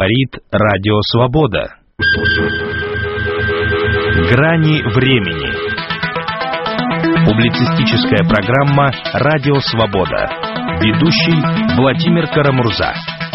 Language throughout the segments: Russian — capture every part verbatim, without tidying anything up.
Говорит Радио Свобода. Грани времени. Публицистическая программа «Радио Свобода». Ведущий Владимир Карамурза.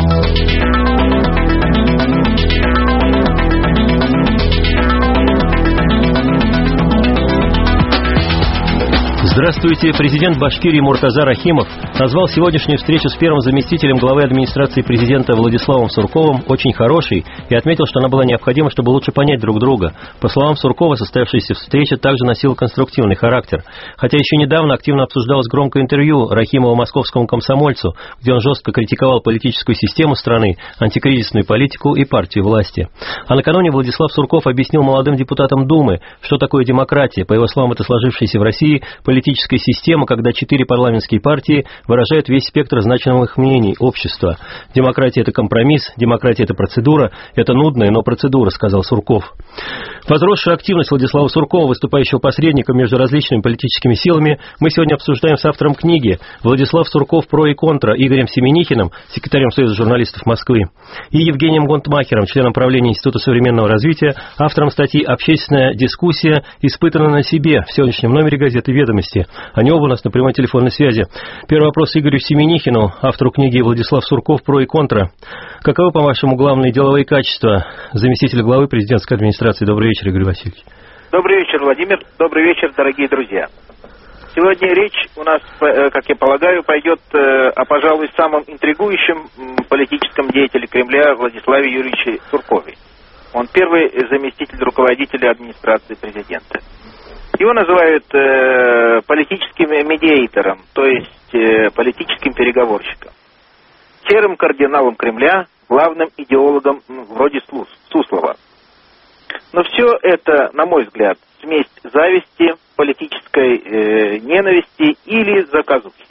Здравствуйте. Президент Башкирии Муртаза Рахимов назвал сегодняшнюю встречу с первым заместителем главы администрации президента Владиславом Сурковым очень хорошей и отметил, что она была необходима, чтобы лучше понять друг друга. По словам Суркова, состоявшаяся встреча также носила конструктивный характер. Хотя еще недавно активно обсуждалось громкое интервью Рахимова московскому комсомольцу, где он жестко критиковал политическую систему страны, антикризисную политику и партию власти. А накануне Владислав Сурков объяснил молодым депутатам Думы, что такое демократия. По его словам, это сложившаяся в России политическая система, когда четыре парламентские партии выражают весь спектр значимых мнений общества. Демократия – это компромисс, демократия – это процедура, это нудная, но процедура, сказал Сурков. Возросшую активность Владислава Суркова, выступающего посредником между различными политическими силами, мы сегодня обсуждаем с автором книги «Владислав Сурков. Про и контра» Игорем Семенихиным, секретарем Союза журналистов Москвы, и Евгением Гонтмахером, членом правления Института современного развития, автором статьи «Общественная дискуссия испытана на себе» в сегодняшнем номере газеты «Ведомости». Они оба у нас на прямой телефонной связи. Первый вопрос Игорю Семенихину, автору книги «Владислав Сурков. Про и контра». Каковы, по-вашему, главные деловые качества заместителя главы президентской администрации? Добрый вечер, Игорь Васильевич. Добрый вечер, Владимир. Добрый вечер, дорогие друзья. Сегодня речь у нас, как я полагаю, пойдет о, пожалуй, самом интригующем политическом деятеле Кремля Владиславе Юрьевиче Суркове. Он первый заместитель руководителя администрации президента. Его называют э, политическим медиатором, то есть э, политическим переговорщиком. Серым кардиналом Кремля, главным идеологом ну, вроде Суслова. Но все это, на мой взгляд, смесь зависти, политической э, ненависти или заказухи.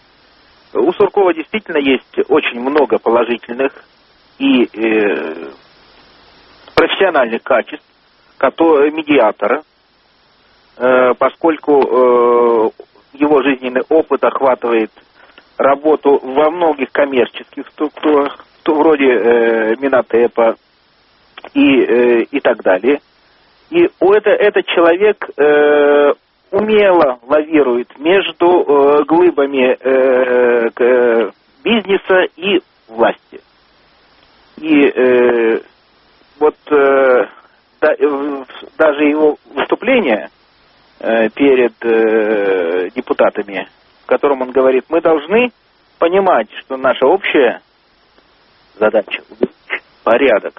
У Суркова действительно есть очень много положительных и э, профессиональных качеств которые, медиатора, э, поскольку э, его жизненный опыт охватывает работу во многих коммерческих структурах, вроде э, Минотепа и, э, и так далее. И у это, этот человек э, умело лавирует между э, глыбами э, э, бизнеса и власти. И э, вот э, да, э, даже его выступление э, перед э, депутатами, в котором он говорит, мы должны понимать, что наша общая задача — порядок,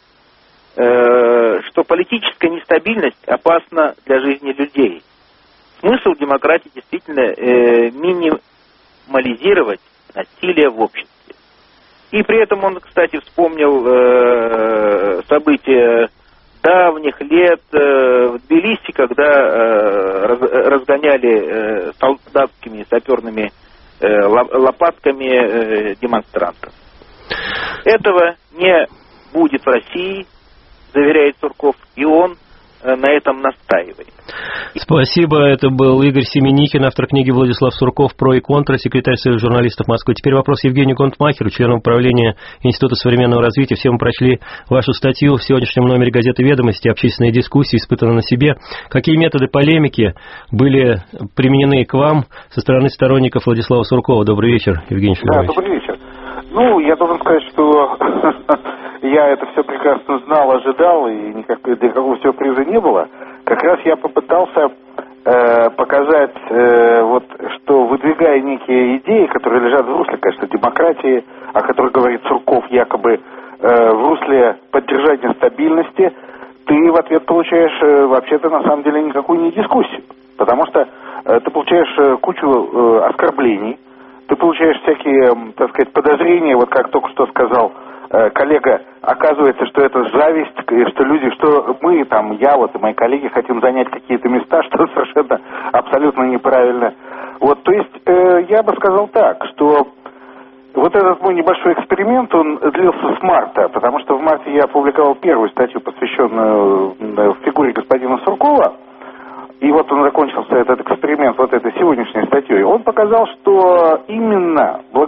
э, что политическая нестабильность опасна для жизни людей. Смысл демократии действительно э, минимализировать насилие в обществе. И при этом он, кстати, вспомнил э, события давних лет э, в Тбилиси, когда э, раз, разгоняли э, солдатскими саперными э, лопатками э, демонстрантов. Этого не будет в России, заверяет Сурков, и он на этом настаивает. Спасибо. Это был Игорь Семенихин, автор книги «Владислав Сурков. Про и контра», секретарь Союза журналистов Москвы. Теперь вопрос Евгению Гонтмахеру, члену управления Института современного развития. Все мы прочли вашу статью в сегодняшнем номере газеты «Ведомости». Общественные дискуссии испытаны на себе. Какие методы полемики были применены к вам со стороны сторонников Владислава Суркова? Добрый вечер, Евгений Федорович. Да, добрый вечер. Ну, я должен сказать, что я это все прекрасно знал, ожидал, и никак, никакого сюрприза не было. Как раз я попытался э, показать, э, вот, что выдвигая некие идеи, которые лежат в русле, конечно, демократии, о которой говорит Сурков, якобы э, в русле поддержания стабильности, ты в ответ получаешь э, вообще-то на самом деле никакую не дискуссию. Потому что э, ты получаешь э, кучу э, оскорблений, ты получаешь всякие, так сказать, подозрения, вот как только что сказал э, коллега, оказывается, что это зависть, что люди, что мы, там, я вот и мои коллеги хотим занять какие-то места, что совершенно абсолютно неправильно. Вот, то есть, э, я бы сказал так, что вот этот мой небольшой эксперимент, он длился с марта, потому что в марте я опубликовал первую статью, посвященную э, фигуре господина Суркова. И вот он закончился, этот эксперимент, вот этой сегодняшней статьей. Он показал, что именно благодаря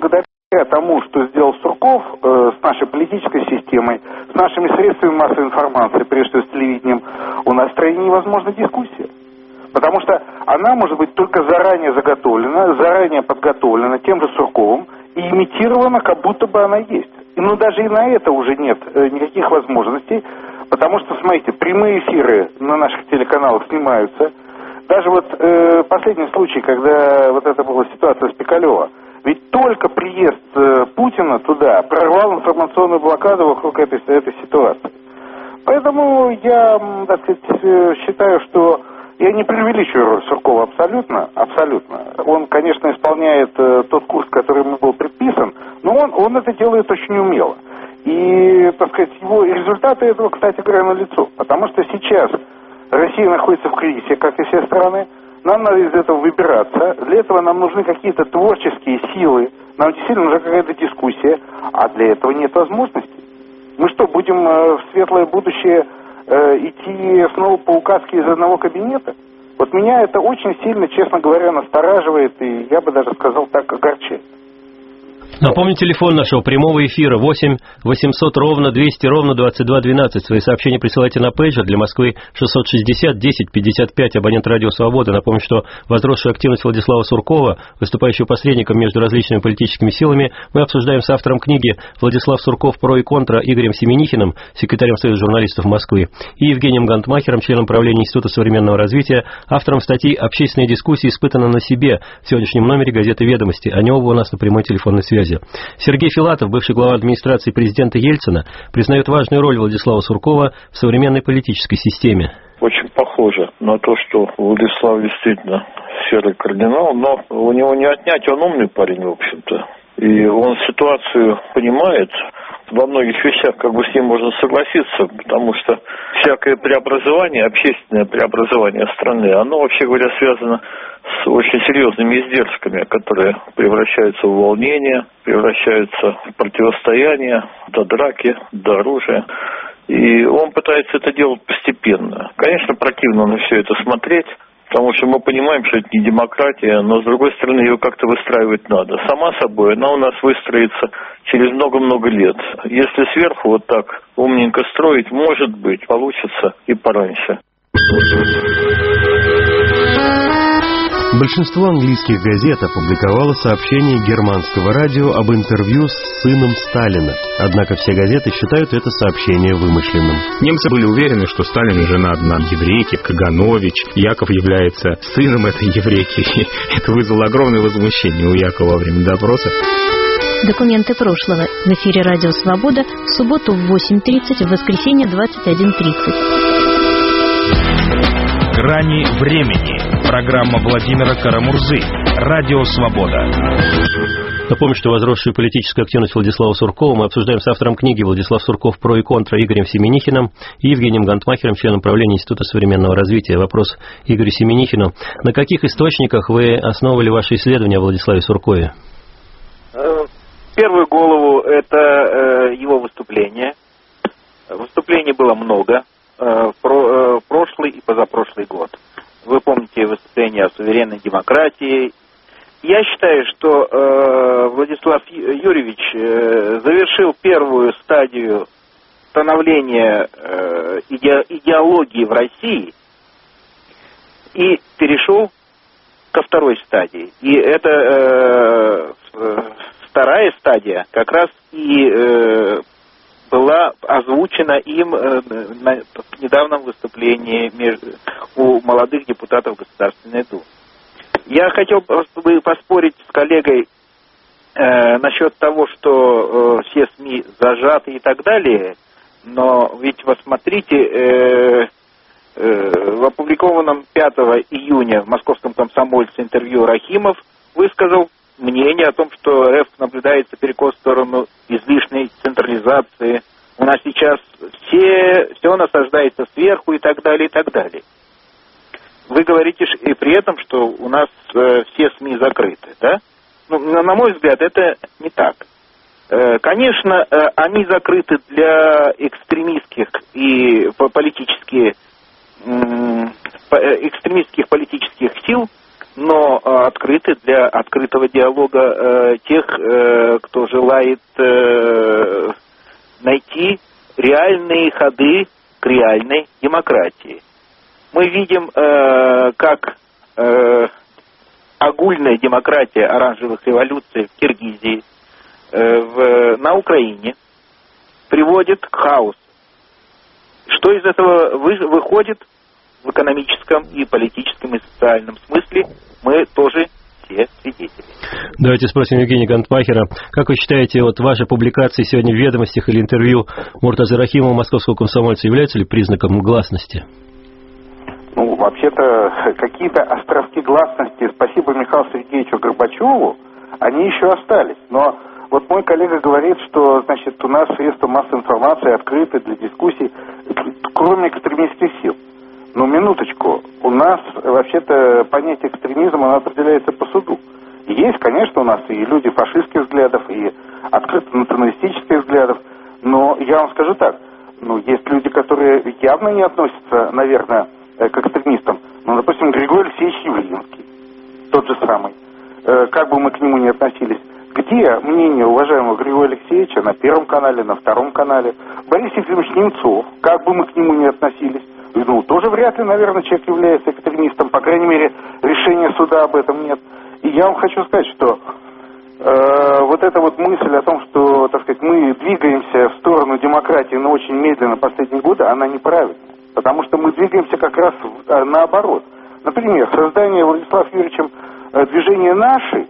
тому, что сделал Сурков э, с нашей политической системой, с нашими средствами массовой информации, прежде всего с телевидением, у нас в стране невозможна дискуссия. Потому что она может быть только заранее заготовлена, заранее подготовлена тем же Сурковым и имитирована, как будто бы она есть. И, ну, даже и на это уже нет э, никаких возможностей, потому что, смотрите, прямые эфиры на наших телеканалах снимаются. Даже вот э, последний случай, когда вот это была ситуация с Пикалева, ведь только приезд э, Путина туда прорвал информационную блокаду вокруг этой, этой ситуации. Поэтому я, так сказать, считаю, что я не преувеличиваю роль Суркова абсолютно, абсолютно. Он, конечно, исполняет э, тот курс, который ему был предписан, но он, он это делает очень умело. И, так сказать, его результаты этого, кстати говоря, налицо. Потому что сейчас Россия находится в кризисе, как и все страны. Нам надо из этого выбираться. Для этого нам нужны какие-то творческие силы. Нам действительно нужна какая-то дискуссия. А для этого нет возможностей. Мы что, будем э, в светлое будущее э, идти снова по указке из одного кабинета? Вот меня это очень сильно, честно говоря, настораживает. И я бы даже сказал так, огорчает. Напомню, телефон нашего прямого эфира восемь восемьсот ровно двести ровно двадцать два двенадцать. Свои сообщения присылайте на пейджер для Москвы шестьсот шестьдесят десять пятьдесят пять, абонент Радио Свобода. Напомню, что возросшую активность Владислава Суркова, выступающего посредником между различными политическими силами, мы обсуждаем с автором книги «Владислав Сурков. Про и контра» Игорем Семенихиным, секретарем Союза журналистов Москвы, и Евгением Гантмахером, членом правления Института современного развития, автором статьи «Общественные дискуссии испытаны на себе» в сегодняшнем номере газеты «Ведомости». Они оба у нас на прямой телефонной связи. Сергей Филатов, бывший глава администрации президента Ельцина, признает важную роль Владислава Суркова в современной политической системе. Очень похоже на то, что Владислав действительно серый кардинал, но у него не отнять, он умный парень, в общем-то. И он ситуацию понимает. Во многих вещах как бы с ним можно согласиться, потому что всякое преобразование, общественное преобразование страны, оно, вообще говоря, связано с очень серьезными издержками, которые превращаются в волнение, превращаются в противостояние, до драки, до оружия. И он пытается это делать постепенно. Конечно, противно на все это смотреть, потому что мы понимаем, что это не демократия, но, с другой стороны, ее как-то выстраивать надо. Сама собой она у нас выстроится через много-много лет. Если сверху вот так умненько строить, может быть, получится и пораньше. Большинство английских газет опубликовало сообщение германского радио об интервью с сыном Сталина. Однако все газеты считают это сообщение вымышленным. Немцы были уверены, что Сталин женат на еврейке, Каганович. Яков является сыном этой еврейки. Это вызвало огромное возмущение у Якова во время допроса. Документы прошлого. В эфире «Радио Свобода» в субботу в восемь тридцать, в воскресенье двадцать один тридцать. «Грани времени». Программа Владимира Карамурзы. Радио Свобода. Напомню, что возросшую политическую активность Владислава Суркова мы обсуждаем с автором книги «Владислав Сурков. Про и контра» Игорем Семенихиным и Евгением Гантмахером, членом правления Института современного развития. Вопрос Игорю Семенихину. На каких источниках вы основывали ваши исследования о Владиславе Суркове? В первую голову это его выступление. Выступлений было много. В прошлый и позапрошлый год. Вы помните выступление о суверенной демократии. Я считаю, что э, Владислав Юрьевич э, завершил первую стадию становления э, иде, идеологии в России и перешел ко второй стадии. И это э, вторая стадия как раз и э, была озвучена им э, на недавнем выступлении между, у молодых депутатов Государственной Думы. Я хотел бы поспорить с коллегой э, насчет того, что э, все СМИ зажаты и так далее, но ведь вот смотрите, э, э, в опубликованном пятого июня в Московском комсомольце интервью Рахимов высказал мнение о том, что РФ наблюдается перекос в сторону излишней централизации. У нас сейчас все, все насаждается сверху и так далее, и так далее. Вы говорите и при этом, что у нас э, все СМИ закрыты, да? Ну, на мой взгляд, это не так. Э, конечно, э, они закрыты для экстремистских и политических, э, экстремистских политических сил, но э, открыты для открытого диалога э, тех, э, кто реальные ходы к реальной демократии. Мы видим, э, как э, огульная демократия оранжевых революций в Киргизии, э, в, на Украине приводит к хаосу. Что из этого вы, выходит в экономическом и политическом и социальном смысле, мы тоже все свидетели. Давайте спросим Евгения Гантмахера. Как вы считаете, вот ваши публикации сегодня в «Ведомостях» или интервью Муртазы Рахимова, московского комсомольца, являются ли признаком гласности? Ну, вообще-то, какие-то островки гласности, спасибо Михаилу Сергеевичу Горбачеву, они еще остались. Но вот мой коллега говорит, что, значит, у нас средства массовой информации открыты для дискуссий, кроме экстремистских сил. Ну, минуточку. У нас, вообще-то, понятие экстремизма, оно определяется по суду. Есть, конечно, у нас и люди фашистских взглядов, и открыто националистических взглядов, но я вам скажу так, ну, есть люди, которые явно не относятся, наверное, к экстремистам. Ну, допустим, Григорий Алексеевич Явлинский, тот же самый. Как бы мы к нему ни относились. Где мнение уважаемого Григория Алексеевича на Первом канале, на Втором канале? Борис Ефимович Немцов, как бы мы к нему ни относились, ну, тоже вряд ли, наверное, человек является экстремистом. По крайней мере, решения суда об этом нет. И я вам хочу сказать, что э, вот эта вот мысль о том, что, так сказать, мы двигаемся в сторону демократии, но очень медленно последние годы, она неправильна. Потому что мы двигаемся как раз в, э, наоборот. Например, создание Владиславом Юрьевичем э, движения «Наши»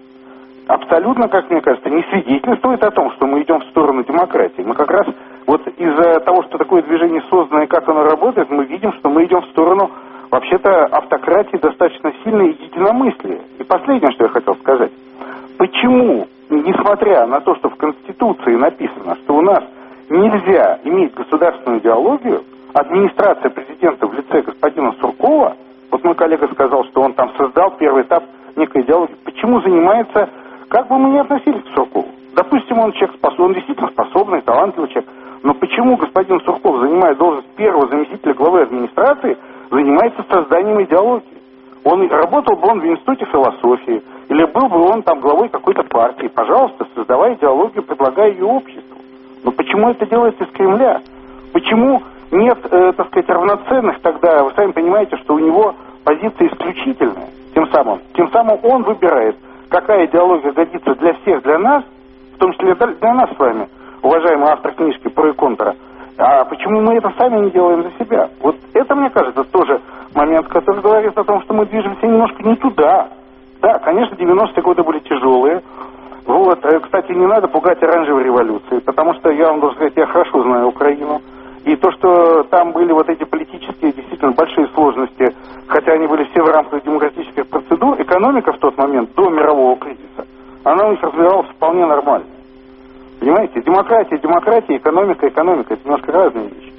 абсолютно, как мне кажется, не свидетельствует о том, что мы идем в сторону демократии. Мы как раз вот из-за того, что такое движение создано и как оно работает, мы видим, что мы идем в сторону, вообще-то, автократии достаточно сильной и единомыслия. И последнее, что я хотел сказать. Почему, несмотря на то, что в Конституции написано, что у нас нельзя иметь государственную идеологию, администрация президента в лице господина Суркова, вот мой коллега сказал, что он там создал первый этап некой идеологии, почему занимается, как бы мы ни относились к Суркову? Допустим, он человек способный, он действительно способный, талантливый человек, но почему господин Сурков, занимая должность первого заместителя главы администрации, занимается созданием идеологии? Он работал бы он в институте философии, или был бы он там главой какой-то партии, пожалуйста, создавай идеологию, предлагай ее обществу. Но почему это делается из Кремля? Почему нет, э, так сказать, равноценных тогда, вы сами понимаете, что у него позиция исключительная, тем самым, тем самым он выбирает, какая идеология годится для всех, для нас, в том числе для нас с вами, уважаемый автор книжки «Про и контра». А почему мы это сами не делаем за себя? Вот это, мне кажется, тоже момент, который говорит о том, что мы движемся немножко не туда. Да, конечно, девяностые годы были тяжелые. Вот, кстати, не надо пугать оранжевой революции, потому что, я вам должен сказать, я хорошо знаю Украину. И то, что там были вот эти политические, действительно, большие сложности, хотя они были все в рамках демократических процедур, экономика в тот момент, до мирового кризиса, она у них развивалась вполне нормально. Понимаете? Демократия, демократия, экономика, экономика. Это немножко разные вещи.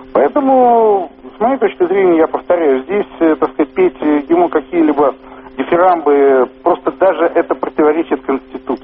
Поэтому, с моей точки зрения, я повторяю, здесь, так сказать, петь ему какие-либо дифирамбы, просто даже это противоречит Конституции.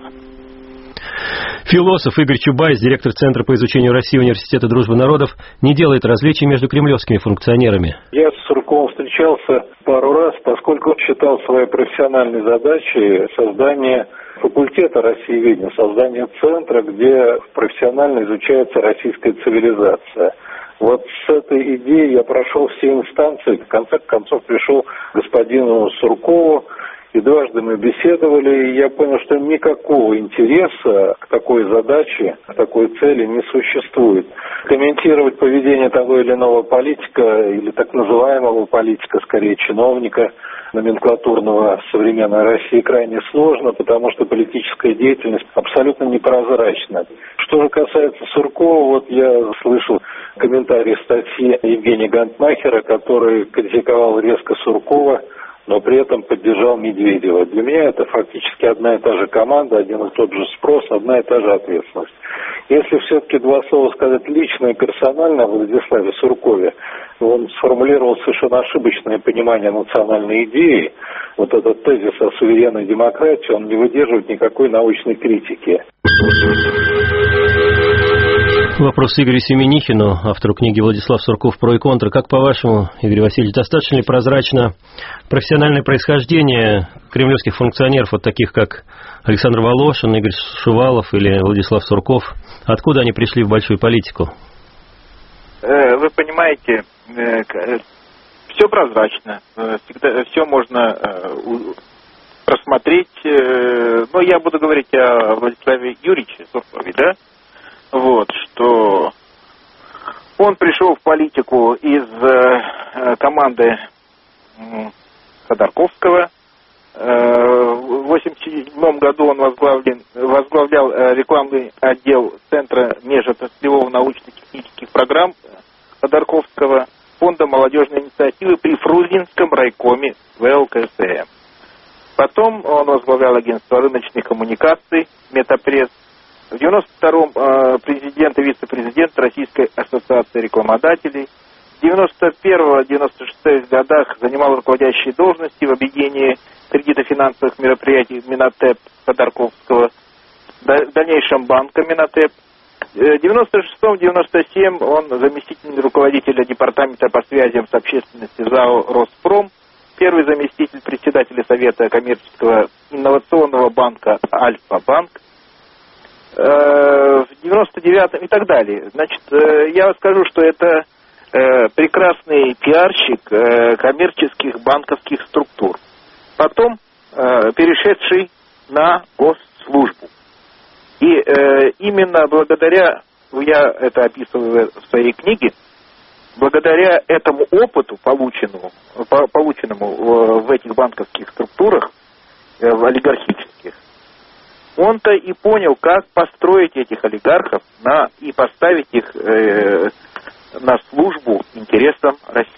Философ Игорь Чубайс, директор Центра по изучению России Университета дружбы народов, не делает различий между кремлевскими функционерами. Я с Сурковым встречался пару раз, поскольку он считал своей профессиональной задачей создание факультета Россиеведения, создание центра, где профессионально изучается российская цивилизация. Вот с этой идеей я прошел все инстанции, в конце концов пришел к господину Суркову, и дважды мы беседовали, и я понял, что никакого интереса к такой задаче, к такой цели не существует. Комментировать поведение того или иного политика, или так называемого политика, скорее чиновника, номенклатурного в современной России крайне сложно, потому что политическая деятельность абсолютно непрозрачна. Что же касается Суркова, вот я слышал комментарий статьи Евгения Гантмахера, который критиковал резко Суркова, но при этом поддержал Медведева. Для меня это фактически одна и та же команда, один и тот же спрос, одна и та же ответственность. Если все-таки два слова сказать лично и персонально о Владиславе Суркове, он сформулировал совершенно ошибочное понимание национальной идеи. Вот этот тезис о суверенной демократии, он не выдерживает никакой научной критики. Вопрос Игорю Семенихину, автору книги «Владислав Сурков. Про и контра». Как по-вашему, Игорь Васильевич, достаточно ли прозрачно профессиональное происхождение кремлевских функционеров, вот таких как Александр Волошин, Игорь Шувалов или Владислав Сурков? Откуда они пришли в большую политику? вы понимаете, все прозрачно, всегда, все можно просмотреть, но я буду говорить о Владиславе Юрьевиче Суркове, да, вот, что он пришел в политику из команды Ходорковского. В восемьдесят седьмом году он возглавлял, возглавлял рекламный отдел Центра межотраслевого научно-технических программ Ходорковского, Фонда молодежной инициативы при Фрунзенском райкоме ВЛКСМ. Потом он возглавлял агентство рыночных коммуникаций Метапресс. В девяносто втором президент и вице-президент Российской ассоциации рекламодателей. В девяносто первом — девяносто шестом годах занимал руководящие должности в объединении кредитно-финансовых мероприятий Минотеп Ходорковского, в дальнейшем банка Минотеп. В девяносто шестом — девяносто седьмом он заместитель руководителя департамента по связям с общественностью ЗАО «Роспром», первый заместитель председателя Совета коммерческого инновационного банка «Альфа-банк», в девяносто девятом и так далее. Значит, я скажу, что это прекрасный пиарщик коммерческих банковских структур. Потом перешедший на госслужбу. И именно благодаря, я это описываю в своей книге, благодаря этому опыту, полученному, полученному в этих банковских структурах, в олигархических, он-то и понял, как построить этих олигархов на, и поставить их э, на службу интересам России.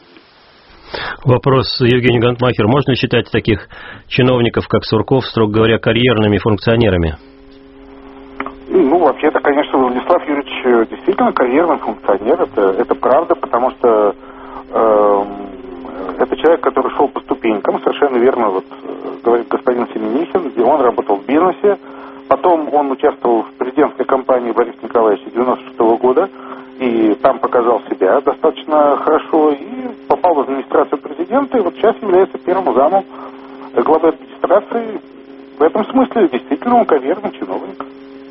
Вопрос, Евгений Гантмахер. Можно ли считать таких чиновников, как Сурков, строго говоря, карьерными функционерами? Ну, вообще-то, конечно, Владислав Юрьевич действительно карьерный функционер. Это, это правда, потому что э, это человек, который шел по ступенькам. Совершенно верно вот, говорит господин Семенихин, где он работал в бизнесе. Потом он участвовал в президентской кампании Бориса Николаевича девяносто шестого года, и там показал себя достаточно хорошо, и попал в администрацию президента, и вот сейчас является первым замом главы администрации. В этом смысле действительно он карьерный чиновник.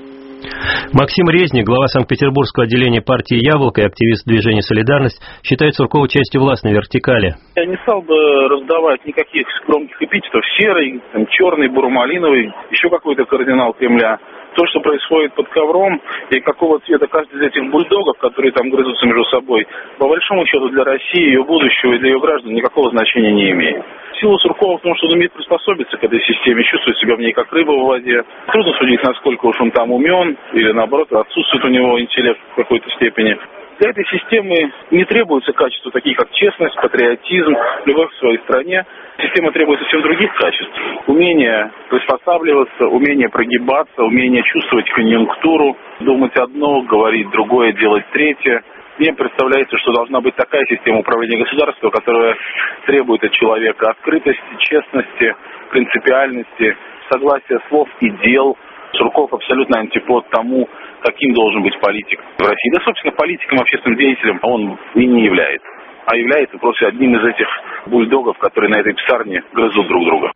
Максим Резник, глава Санкт-Петербургского отделения партии «Яблоко» и активист движения «Солидарность», считает Суркова частью властной вертикали. Я не стал бы раздавать никаких громких эпитетов: серый, там, черный, буромалиновый, еще какой-то кардинал Кремля. То, что происходит под ковром, и какого цвета каждый из этих бульдогов, которые там грызутся между собой, по большому счету для России, ее будущего и для ее граждан никакого значения не имеет. Сила Суркова в том, что он умеет приспособиться к этой системе, чувствует себя в ней как рыба в воде. Трудно судить, насколько уж он там умен, или наоборот, отсутствует у него интеллект в какой-то степени. Для этой системы не требуются качества, такие как честность, патриотизм, любовь к своей стране. Система требует совсем других качеств. Умение приспосабливаться, умение прогибаться, умение чувствовать конъюнктуру, думать одно, говорить другое, делать третье. Мне представляется, что должна быть такая система управления государством, которая требует от человека открытости, честности, принципиальности, согласия слов и дел. Сурков абсолютно антипод тому, каким должен быть политик в России. Да, собственно, политиком, общественным деятелем он и не является, а является просто одним из этих бульдогов, которые на этой псарне грызут друг друга.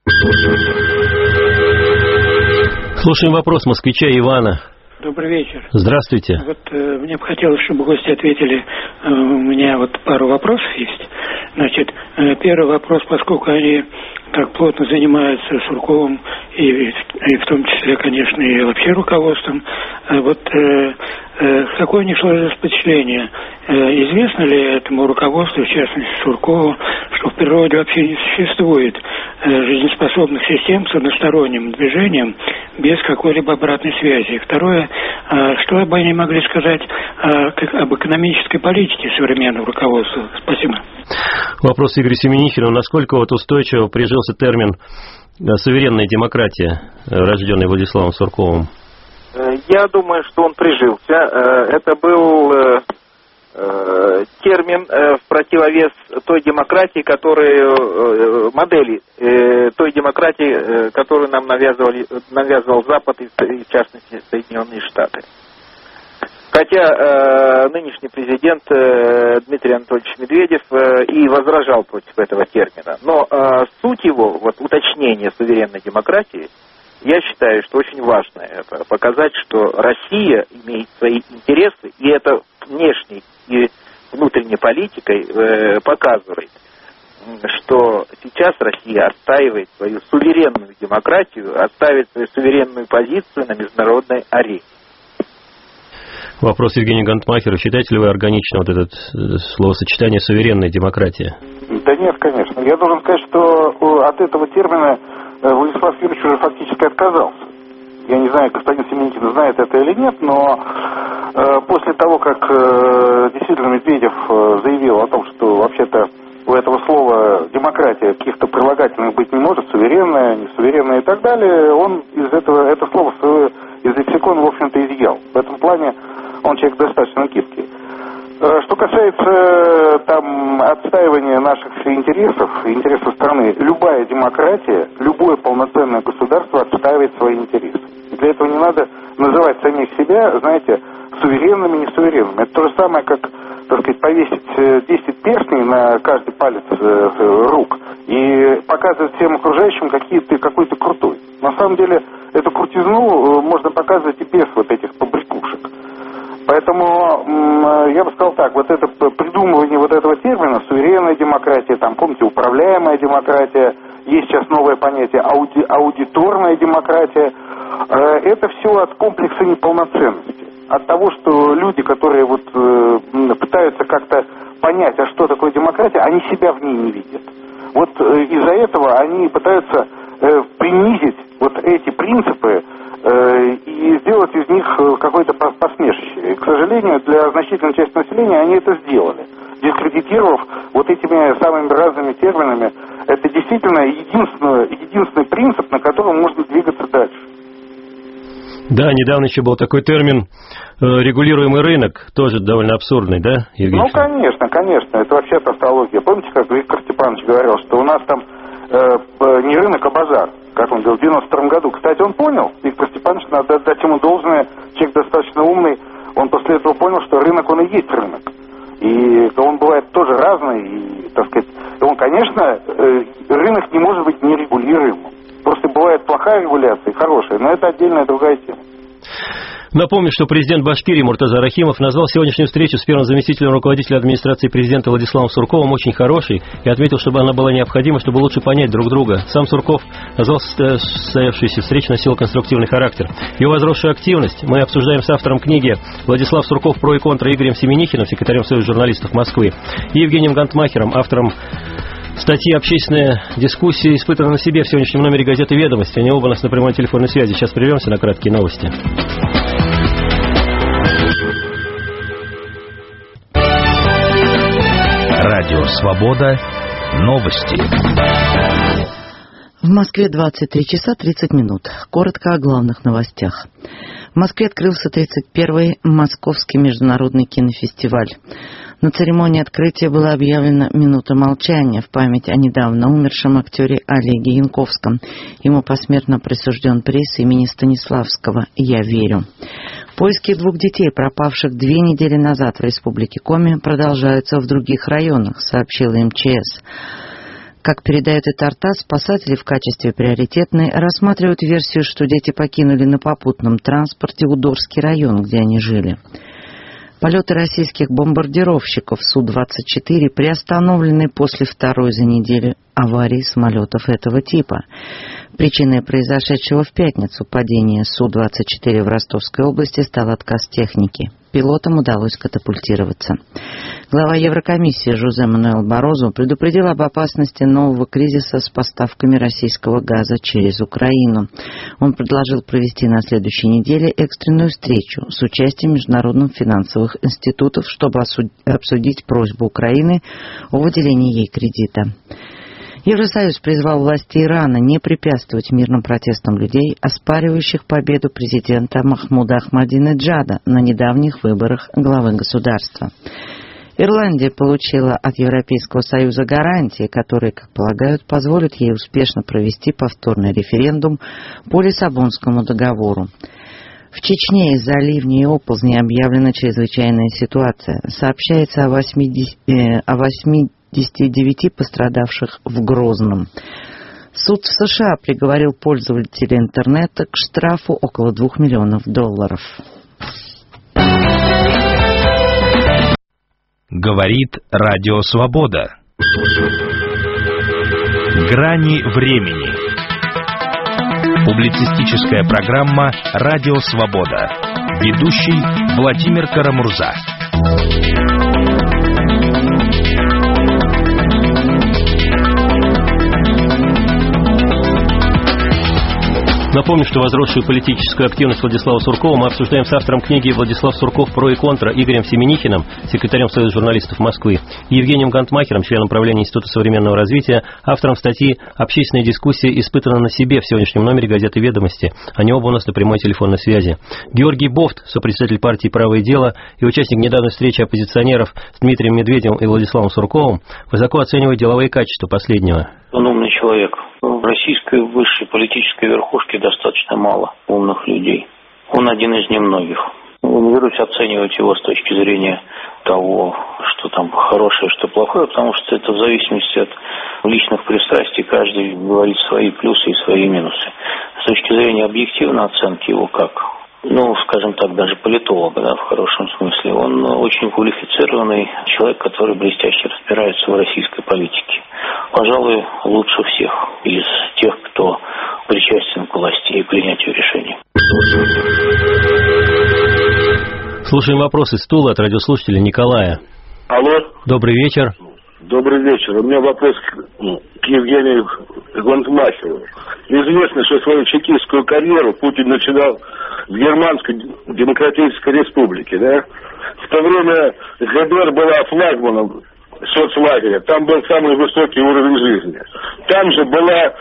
Слушаем вопрос москвича Ивана. Добрый вечер. Здравствуйте. Вот э, мне бы хотелось, чтобы гости ответили. Э, у меня вот пару вопросов есть. Значит, э, первый вопрос, поскольку они так плотно занимаются Сурковым и, и в том числе, конечно, и вообще руководством, э, вот э, э, какое у них сложилось впечатление? Э, известно ли этому руководству, в частности Суркову, что в природе вообще не существует э, жизнеспособных систем с односторонним движением без какой-либо обратной связи? Второе, э, что бы они могли сказать э, как, об экономической политике современного руководства? Спасибо. Вопрос Игоря Семенихина. Насколько вот устойчиво прижился термин «суверенная демократия», рожденный Владиславом Сурковым? Я думаю, что он прижился. Это был термин в противовес той демократии, которую, модели той демократии, которую нам навязывали, навязывал Запад и, в частности, Соединенные Штаты. Хотя э, нынешний президент э, Дмитрий Анатольевич Медведев э, и возражал против этого термина. Но э, суть его, вот, уточнение суверенной демократии, я считаю, что очень важно это показать, что Россия имеет свои интересы, и это внешний и внутренний политикой э, показывает, что сейчас Россия отстаивает свою суверенную демократию, отстаивает свою суверенную позицию на международной арене. Вопрос Евгению Гантмахеру. Считаете ли вы органично вот это словосочетание «суверенная демократия»? Да нет, конечно. Я должен сказать, что от этого термина Владислав Юрьевич уже фактически отказался. Я не знаю, господин Семенихин знает это или нет, но э, после того, как э, действительно Медведев э, заявил о том, что вообще-то у этого слова демократия каких-то прилагательных быть не может, суверенная, несуверенная и так далее, он из этого, это слово из лексикона, в общем-то, изъял. В этом плане он человек достаточно гибкий. Что касается там отстаивания наших интересов, интересов страны, любая демократия, любое полноценное государство отстаивает свои интересы. И для этого не надо называть самих себя, знаете, суверенными, несуверенными. Это то же самое, как, так сказать, повесить десять перстней на каждый палец рук и показывать всем окружающим, какие ты, какой ты крутой. На самом деле, эту крутизну можно показывать и без вот этих побрякушек. Поэтому я бы сказал так, вот это придумывание вот этого термина, суверенная демократия, там, помните, управляемая демократия, есть сейчас новое понятие ауди, аудиторная демократия, это все от комплекса неполноценности, от того, что люди, которые вот пытаются как-то понять, а что такое демократия, они себя в ней не видят. Вот из-за этого они пытаются принизить вот эти принципы и сделать из них какое-то посмешище. И, к сожалению, для значительной части населения они это сделали, дискредитировав вот этими самыми разными терминами. Это действительно единственный, единственный принцип, на котором можно двигаться дальше. Да, недавно еще был такой термин регулируемый рынок, тоже довольно абсурдный, да, Евгений? Ну, конечно, конечно, это вообще тавтология. Помните, как Виктор Степанович говорил, что у нас там э, не рынок, а базар, как он говорил в девяносто втором году. Кстати, он понял, Виктор Степанович, надо отдать ему должное, человек достаточно умный, он после этого понял, что рынок, он и есть рынок. И он бывает тоже разный, и, так сказать, он, конечно, рынок не может быть нерегулируемым. Просто бывает плохая регуляция и хорошая, но это отдельная другая тема. Напомню, что президент Башкирии Муртаза Рахимов назвал сегодняшнюю встречу с первым заместителем руководителя администрации президента Владиславом Сурковым очень хорошей и отметил, чтобы она была необходима, чтобы лучше понять друг друга. Сам Сурков назвал состоявшуюся встречу, носила конструктивный характер. Его возросшую активность мы обсуждаем с автором книги Владислав Сурков «Про и контра» Игорем Семенихиным, секретарем Союза журналистов Москвы, и Евгением Гантмахером, автором статьи «Общественная дискуссия испытана на себе» в сегодняшнем номере газеты «Ведомости». Они оба у нас на прямой телефонной связи. Сейчас прервемся на краткие новости. Радио «Свобода». Новости. В Москве двадцать три часа тридцать минут. Коротко о главных новостях. В Москве открылся тридцать первый Московский международный кинофестиваль. На церемонии открытия была объявлена минута молчания в память о недавно умершем актере Олеге Янковском. Ему посмертно присужден приз имени Станиславского «Я верю». Поиски двух детей, пропавших две недели назад в Республике Коми, продолжаются в других районах, сообщила эм че эс. Как передает и Тартас, спасатели в качестве приоритетной рассматривают версию, что дети покинули на попутном транспорте Удорский район, где они жили. Полеты российских бомбардировщиков Су двадцать четыре приостановлены после второй за неделю аварии самолетов этого типа. Причиной произошедшего в пятницу падения Су двадцать четыре в Ростовской области стал отказ техники. Пилотам удалось катапультироваться. Глава Еврокомиссии Жозе Мануэль Барозу предупредил об опасности нового кризиса с поставками российского газа через Украину. Он предложил провести на следующей неделе экстренную встречу с участием международных финансовых институтов, чтобы обсудить просьбу Украины о выделении ей кредита. Евросоюз призвал власти Ирана не препятствовать мирным протестам людей, оспаривающих победу президента Махмуда Ахмадинеджада на недавних выборах главы государства. Ирландия получила от Европейского Союза гарантии, которые, как полагают, позволят ей успешно провести повторный референдум по Лиссабонскому договору. В Чечне из-за ливней и оползней объявлена чрезвычайная ситуация. Сообщается о восьмидесяти, э, о восьмидесяти девяти пострадавших в Грозном. Суд в США приговорил пользователей интернета к штрафу около двух миллионов долларов. Говорит Радио Свобода. Грани времени. Публицистическая программа «Радио Свобода». Ведущий Владимир Карамурза. Напомню, что возросшую политическую активность Владислава Суркова мы обсуждаем с автором книги «Владислав Сурков. Про и контра» Игорем Семенихиным, секретарем Союза журналистов Москвы, и Евгением Гантмахером, членом правления Института современного развития, автором статьи «Общественная дискуссия испытана на себе» в сегодняшнем номере газеты «Ведомости». Они оба у нас на прямой телефонной связи. Георгий Бофт, сопредседатель партии «Правое дело» и участник недавней встречи оппозиционеров с Дмитрием Медведевым и Владиславом Сурковым, высоко оценивает деловые качества последнего. Он умный человек. В российской высшей политической верхушке достаточно мало умных людей. Он один из немногих. Не берусь оценивать его с точки зрения того, что там хорошее, что плохое, потому что это в зависимости от личных пристрастий каждый говорит свои плюсы и свои минусы. С точки зрения объективной оценки его как, ну, скажем так, даже политолога, да, в хорошем смысле, он очень квалифицированный человек, который блестяще разбирается в российской политике. Пожалуй, лучше всех из тех, кто причастен к власти и принятию решений. Слушаем вопрос из Тулы от радиослушателя Николая. Алло. Добрый вечер. Добрый вечер. У меня вопрос к, к Евгению Гантмахеру. Известно, что свою чекистскую карьеру Путин начинал в Германской Демократической Республике, да? В то время ГДР была флагманом соцлагеря. Там был самый высокий уровень жизни. Там же была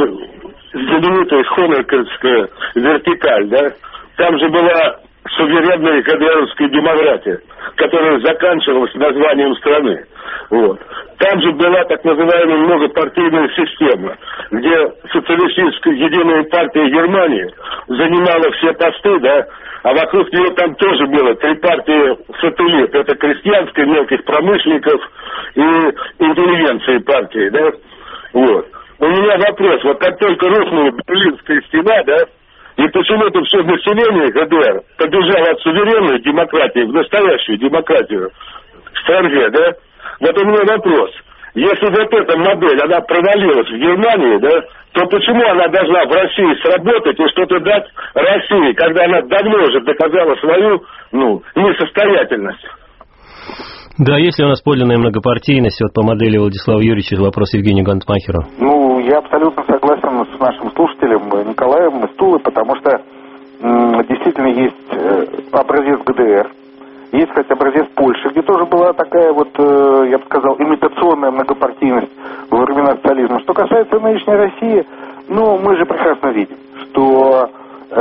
знаменитая хонекерская вертикаль, да? Там же была суверенная ГДРовская демократия, которая заканчивалась названием страны. Вот. Там же была так называемая многопартийная система, где социалистическая единая партия Германии занимала все посты, да, а вокруг нее там тоже было три партии сателлит. Это крестьянская, мелких промышленников и интеллигенция партии, да. Вот. У меня вопрос, вот как только рухнула Берлинская стена, да, и почему-то все население ГДР побежало от суверенной демократии в настоящую демократию в стране, да? Вот у меня вопрос. Если вот эта модель, она провалилась в Германии, да, то почему она должна в России сработать и что-то дать России, когда она давно уже доказала свою, ну, несостоятельность? Да, есть ли у нас подлинная многопартийность, вот по модели Владислава Юрьевича, вопрос Евгению Гантмахеру? Ну, я абсолютно согласен с нашим слушателем Николаем из Тулы, потому что м, действительно есть э, образец ГДР, есть, кстати, образец Польши, где тоже была такая вот, э, я бы сказал, имитационная многопартийность во времена социализма. Что касается нынешней России, ну, мы же прекрасно видим, что э,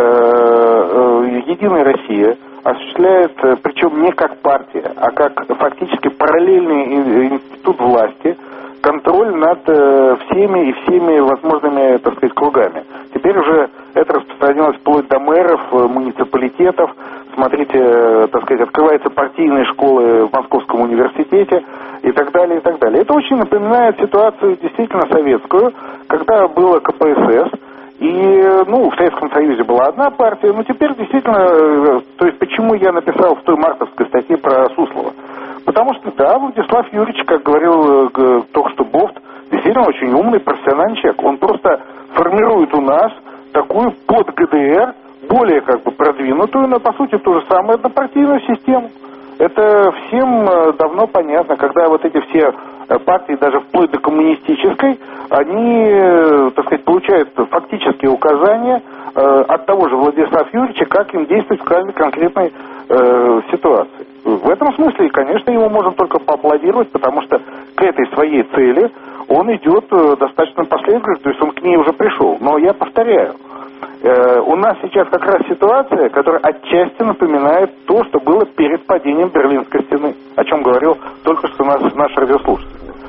э, Единая Россия осуществляет, причем не как партия, а как фактически параллельный институт власти, контроль над всеми и всеми возможными, так сказать, кругами. Теперь уже это распространилось вплоть до мэров, муниципалитетов. Смотрите, так сказать, открываются партийные школы в Московском университете и так далее, и так далее. Это очень напоминает ситуацию действительно советскую, когда было ка пэ эс эс. И, ну, в Советском Союзе была одна партия, но теперь действительно, то есть почему я написал в той мартовской статье про Суслова? Потому что, да, Владислав Юрьевич, как говорил только что Бофт, действительно очень умный, профессиональный человек. Он просто формирует у нас такую под ГДР, более как бы продвинутую, но по сути ту же самую однопартийную систему. Это всем давно понятно, когда вот эти все партии, даже вплоть до коммунистической, они, так сказать, получают фактические указания от того же Владислава Юрьевича, как им действовать в каждой конкретной э, ситуации. В этом смысле, конечно, ему можно только поаплодировать, потому что к этой своей цели он идет достаточно последовательно, то есть он к ней уже пришел. Но я повторяю, э, у нас сейчас как раз ситуация, которая отчасти напоминает то, что было перед падением Берлинской стены, о чем говорил только что наш, наш радиослушатель.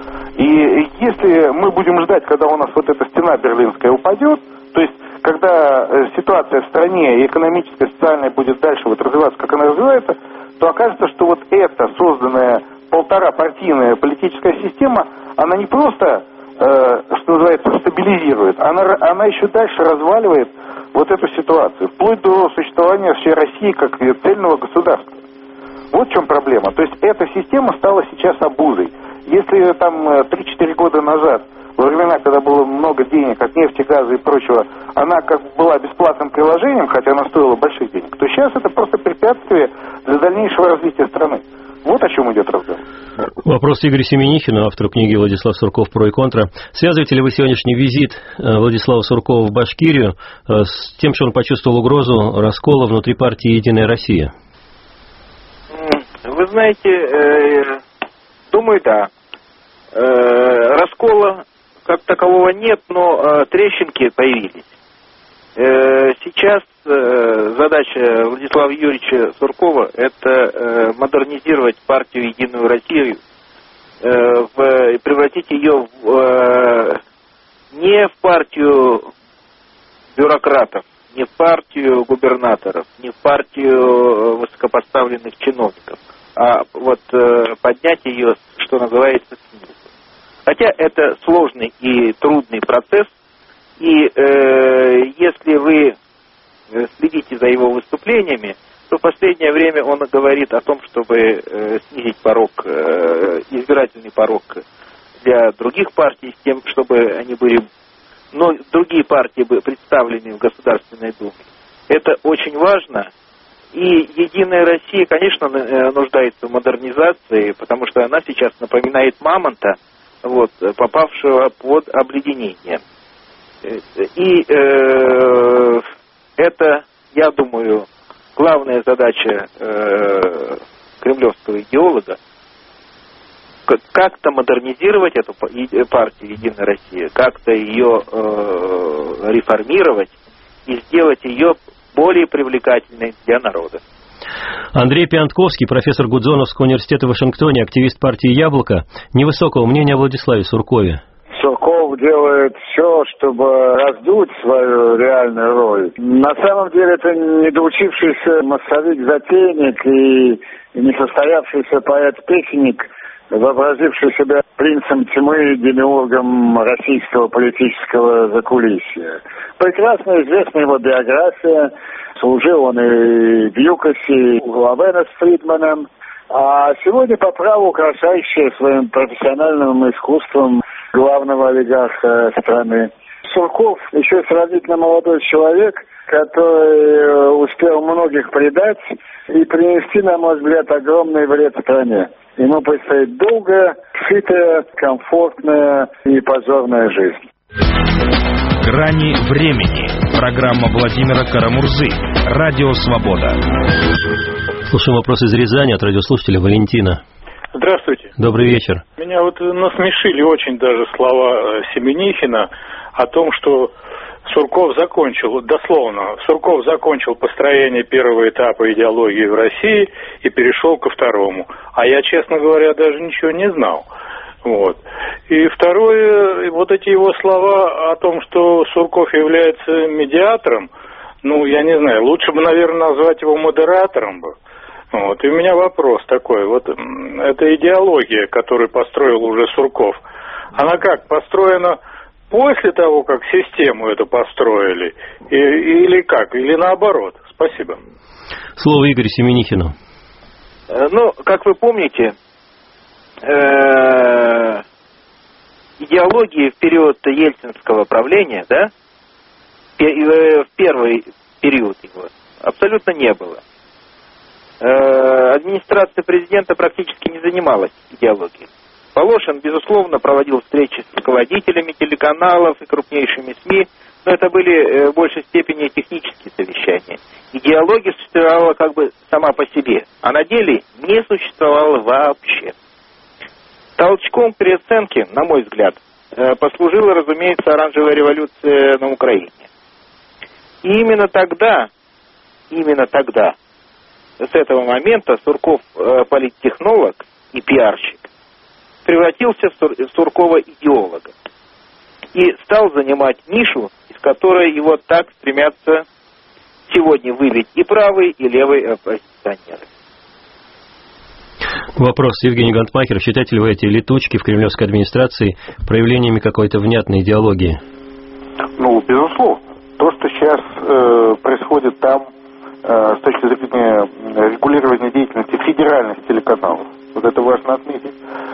И если мы будем ждать, когда у нас вот эта стена берлинская упадет, то есть когда ситуация в стране и экономическая, социальная будет дальше вот развиваться, как она развивается, то окажется, что вот эта созданная полторапартийная политическая система, она не просто, э, что называется, стабилизирует, она, она еще дальше разваливает вот эту ситуацию, вплоть до существования всей России как цельного государства. Вот в чем проблема. То есть эта система стала сейчас обузой. Если там три-четыре года назад, во времена, когда было много денег от нефти, газа и прочего, она как была бесплатным приложением, хотя она стоила больших денег, то сейчас это просто препятствие для дальнейшего развития страны. Вот о чем идет разговор. Вопрос Игорю Семенихину, автору книги «Владислав Сурков. Про и контра». Связываете ли вы сегодняшний визит Владислава Суркова в Башкирию с тем, что он почувствовал угрозу раскола внутри партии «Единая Россия»? Вы знаете, э, думаю, да. Э, раскола как такового нет, но э, трещинки появились. Э, сейчас э, задача Владислава Юрьевича Суркова – это э, модернизировать партию «Единую Россию», э, в, превратить ее в, э, не в партию бюрократов, не в партию губернаторов, не в партию высокопоставленных чиновников, а вот э, поднять ее, что называется, снизу. Хотя это сложный и трудный процесс, и э, если вы следите за его выступлениями, то в последнее время он говорит о том, чтобы э, снизить порог, э, избирательный порог для других партий, с тем, чтобы они были, но другие партии были представлены в Государственной Думе. Это очень важно. И «Единая Россия», конечно, нуждается в модернизации, потому что она сейчас напоминает мамонта, вот, попавшего под обледенение. И э, это, я думаю, главная задача э, кремлевского идеолога, как-то модернизировать эту партию «Единая Россия», как-то ее э, реформировать и сделать ее более привлекательной для народа. Андрей Пиантковский, профессор Гудзоновского университета в Вашингтоне, активист партии «Яблоко». Невысокого мнения о Владиславе Суркове. Сурков делает все, чтобы раздуть свою реальную роль. На самом деле это недоучившийся массовик-затейник и несостоявшийся поэт-песенник, вообразивший себя принцем тьмы, демиургом российского политического закулисья. Прекрасно известна его биография. Служил он и в ЮКОСе, и у Авена с Фридманом. А сегодня по праву украшающий своим профессиональным искусством главного олигарха страны. Сурков еще сравнительно молодой человек, который успел многих предать и принести, на мой взгляд, огромный вред стране. Ему предстоит долгая, сытая, комфортная и позорная жизнь. «Грани времени». Программа Владимира Карамурзы. Радио «Свобода». Слушаем вопрос из Рязани от радиослушателя Валентина. Здравствуйте. Добрый вечер. Меня вот насмешили очень даже слова Семенихина о том, что Сурков закончил, дословно, Сурков закончил построение первого этапа идеологии в России и перешел ко второму. А я, честно говоря, даже ничего не знал. Вот. И второе, вот эти его слова о том, что Сурков является медиатором, ну, я не знаю, лучше бы, наверное, назвать его модератором бы. Вот. И у меня вопрос такой, вот эта идеология, которую построил уже Сурков, она как, построена после того, как систему эту построили, и, или как, или наоборот? Спасибо. Слово Игорю Семенихину. Ну, как вы помните, э, идеологии в период ельцинского правления, да, в первый период его абсолютно не было. Администрация президента практически не занималась идеологией. Волошин, безусловно, проводил встречи с руководителями телеканалов и крупнейшими СМИ, но это были в большей степени технические совещания. Идеология существовала как бы сама по себе, а на деле не существовала вообще. Толчком к переоценке, на мой взгляд, послужила, разумеется, оранжевая революция на Украине. И именно тогда, именно тогда, с этого момента Сурков, политтехнолог и пиарщик, превратился в Суркова идеолога и стал занимать нишу, из которой его так стремятся сегодня выбить и правые, и левые оппозиционеры. Вопрос Евгений Гантмахер. Считаете ли вы эти летучки в кремлевской администрации проявлениями какой-то внятной идеологии? Ну, безусловно. То, что сейчас э, происходит там, с точки зрения регулирования деятельности федеральных телеканалов, вот это важно отметить,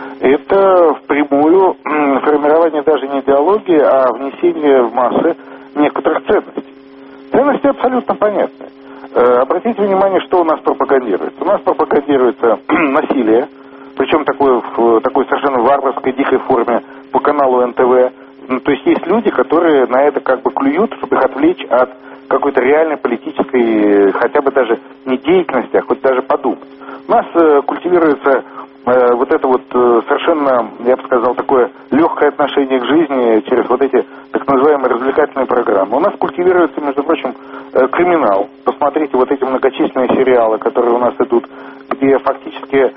это впрямую формирование даже не идеологии, а внесение в массы некоторых ценностей. Ценности абсолютно понятны. Обратите внимание, что у нас пропагандируется. У нас пропагандируется насилие, причем такое, в такой совершенно варварской, дикой форме по каналу эн тэ вэ. Ну, то есть есть люди, которые на это как бы клюют, чтобы их отвлечь от какой-то реальной политической, хотя бы даже не деятельности, а хоть даже подумать. У нас э, культивируется э, вот это вот э, совершенно, я бы сказал, такое легкое отношение к жизни через вот эти так называемые развлекательные программы. У нас культивируется, между прочим, э, криминал. Посмотрите вот эти многочисленные сериалы, которые у нас идут, где фактически, э,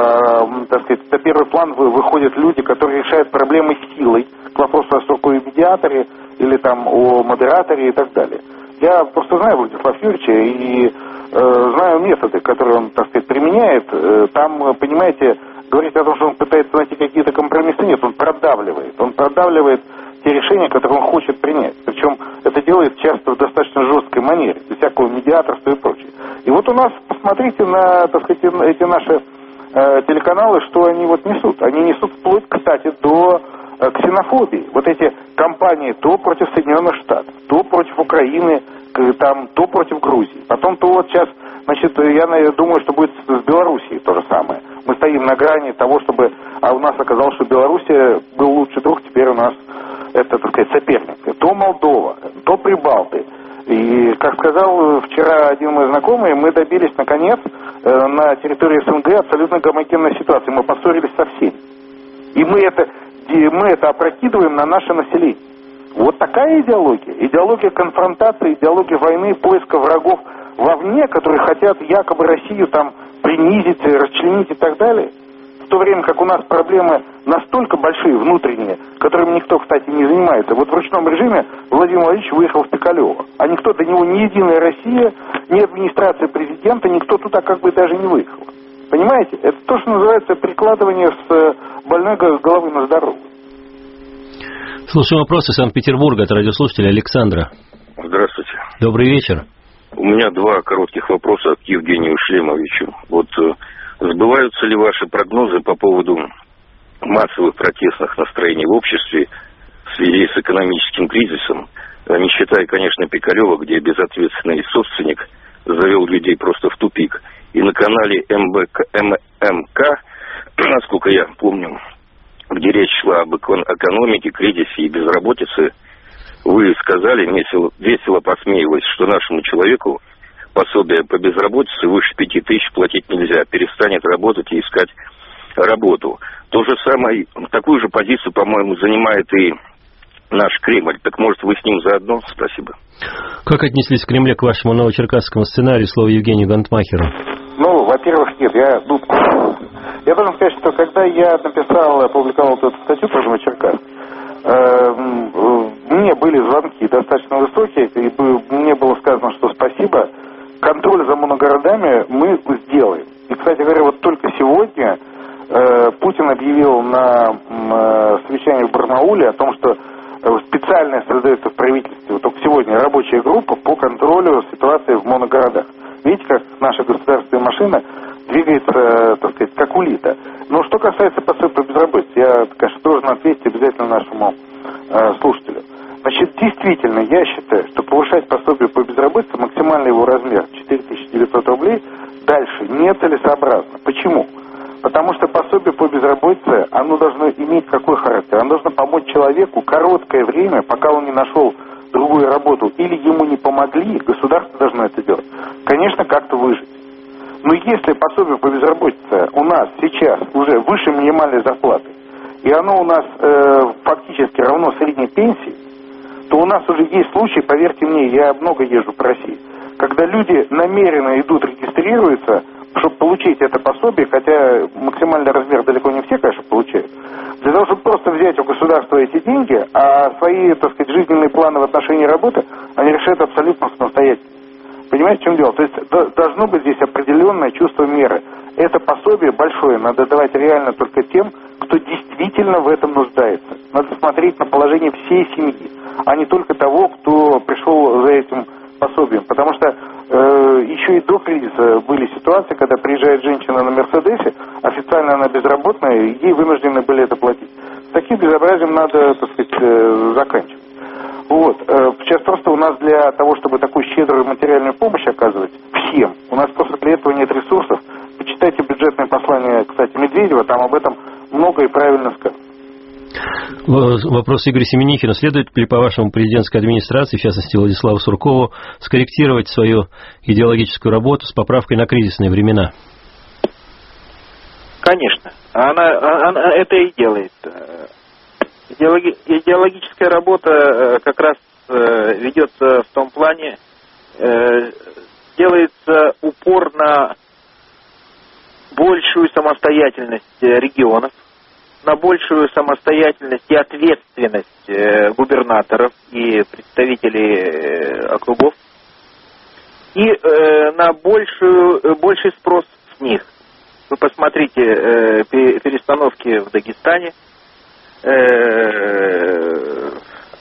так сказать, на первый план выходят люди, которые решают проблемы силой, к вопросу о суркове-медиаторе или там о модераторе и так далее. Я просто знаю Владислава Юрьевича и э, знаю методы, которые он, так сказать, применяет. Э, там, понимаете, говорить о том, что он пытается найти какие-то компромиссы, нет, он продавливает. Он продавливает те решения, которые он хочет принять. Причем это делает часто в достаточно жесткой манере, без всякого медиаторства и прочее. И вот у нас, посмотрите на, так сказать, эти наши э, телеканалы, что они вот несут. Они несут вплоть, кстати, до ксенофобии. Вот эти кампании то против Соединенных Штатов, то против Украины, там, то против Грузии. Потом то вот сейчас, значит, я думаю, что будет с Белоруссией то же самое. Мы стоим на грани того, чтобы... А у нас оказалось, что Белоруссия был лучший друг, теперь у нас это, так сказать, соперник. То Молдова, то Прибалты. И, как сказал вчера один мой знакомый, мы добились, наконец, на территории эс эн гэ абсолютно гомогенной ситуации. Мы поссорились со всеми. И мы это... И мы это опрокидываем на наше население. Вот такая идеология. Идеология конфронтации, идеология войны, поиска врагов вовне, которые хотят якобы Россию там принизить, расчленить и так далее. В то время как у нас проблемы настолько большие, внутренние, которыми никто, кстати, не занимается. Вот в ручном режиме Владимир Владимирович выехал в Пикалево. А никто до него, ни Единая Россия, ни администрация президента, никто туда как бы даже не выехал. Понимаете? Это то, что называется прикладывание с больной головы на здоровую. Слушаем вопросы Санкт-Петербурга от радиослушателя Александра. Здравствуйте. Добрый вечер. У меня два коротких вопроса к Евгению Шлемовичу. Вот сбываются ли ваши прогнозы по поводу массовых протестных настроений в обществе в связи с экономическим кризисом, не считая, конечно, Пикалева, где безответственный собственник завел людей просто в тупик. И на канале эм бэ ка, эм эм ка, насколько я помню, где речь шла об экономике, кризисе и безработице, вы сказали, весело, весело посмеиваясь, что нашему человеку пособие по безработице выше пяти тысяч платить нельзя, перестанет работать и искать работу. То же самое, такую же позицию, по-моему, занимает и наш Кремль. Так может, вы с ним заодно? Спасибо. Как отнеслись в Кремле к вашему новочеркасскому сценарию, слово Евгению Гантмахеру? Ну, во-первых, нет, я, ну, я должен сказать, что когда я написал, опубликовал эту статью про Новочеркасск, э, мне были звонки достаточно высокие, и мне было сказано, что спасибо, контроль за моногородами мы сделаем. И, кстати говоря, вот только сегодня э, Путин объявил на э, совещании в Барнауле о том, что специально создается в правительстве, вот только сегодня, рабочая группа по контролю ситуации в моногородах. Видите, как наша государственная машина двигается, так сказать, как улита. Но что касается пособия по безработице, я, конечно, должен ответить обязательно нашему э, слушателю. Значит, действительно, я считаю, что повышать пособие по безработице, максимальный его размер четыре тысячи девятьсот рублей, дальше нецелесообразно. Почему? Потому что пособие по безработице, оно должно иметь какой характер? Оно должно помочь человеку короткое время, пока он не нашел другую работу, или ему не помогли, государство должно это делать, конечно, как-то выжить. Но если пособие по безработице у нас сейчас уже выше минимальной зарплаты, и оно у нас э, фактически равно средней пенсии, то у нас уже есть случаи, поверьте мне, я много езжу по России, когда люди намеренно идут, регистрируются, чтобы получить это пособие, хотя максимальный размер далеко не все, конечно, получают, для того, чтобы просто взять у государства эти деньги, а свои, так сказать, жизненные планы в отношении работы они решают абсолютно самостоятельно. Понимаете, в чем дело? То есть должно быть здесь определенное чувство меры. Это пособие большое надо давать реально только тем, кто действительно в этом нуждается. Надо смотреть на положение всей семьи, а не только того, кто пришел за этим пособием. Потому что, э, еще и до кризиса были ситуации, когда приезжает женщина на Мерседесе, официально она безработная, и ей вынуждены были это платить. С таким безобразием надо, так сказать, заканчивать. Вот. Сейчас просто у нас для того, чтобы такую щедрую материальную помощь оказывать всем, у нас просто для этого нет ресурсов. Почитайте бюджетное послание, кстати, Медведева, там об этом много и правильно сказано. Вопрос Игоря Семенихина. Следует ли, по-вашему, президентской администрации, в частности Владиславу Суркову, скорректировать свою идеологическую работу с поправкой на кризисные времена? Конечно. Она, она это и делает. Идеологи, идеологическая работа как раз ведется в том плане, делается упор на большую самостоятельность регионов, на большую самостоятельность и ответственность э, губернаторов и представителей э, округов, и э, на большую, э, больший спрос с них. Вы посмотрите э, перестановки в Дагестане, э,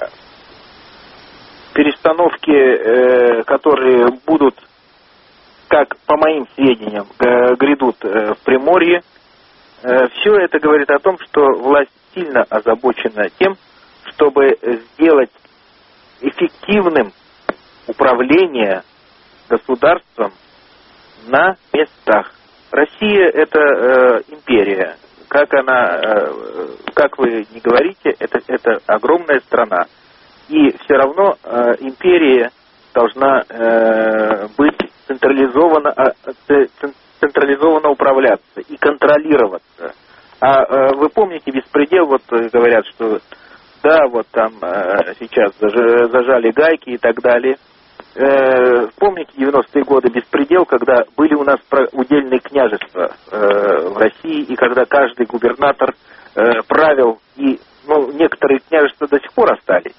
перестановки, э, которые будут, как по моим сведениям, э, грядут э, в Приморье. Все это говорит о том, что власть сильно озабочена тем, чтобы сделать эффективным управление государством на местах. Россия – это э, империя. Как она, э, как вы не говорите, это, это огромная страна. И все равно э, империя должна э, быть централизована, э, централизованно управляться и контролироваться. А э, вы помните беспредел, вот говорят, что да, вот там э, сейчас зажали гайки и так далее. Э, помните девяностые годы беспредел, когда были у нас удельные княжества э, в России, и когда каждый губернатор э, правил, и ну, некоторые княжества до сих пор остались.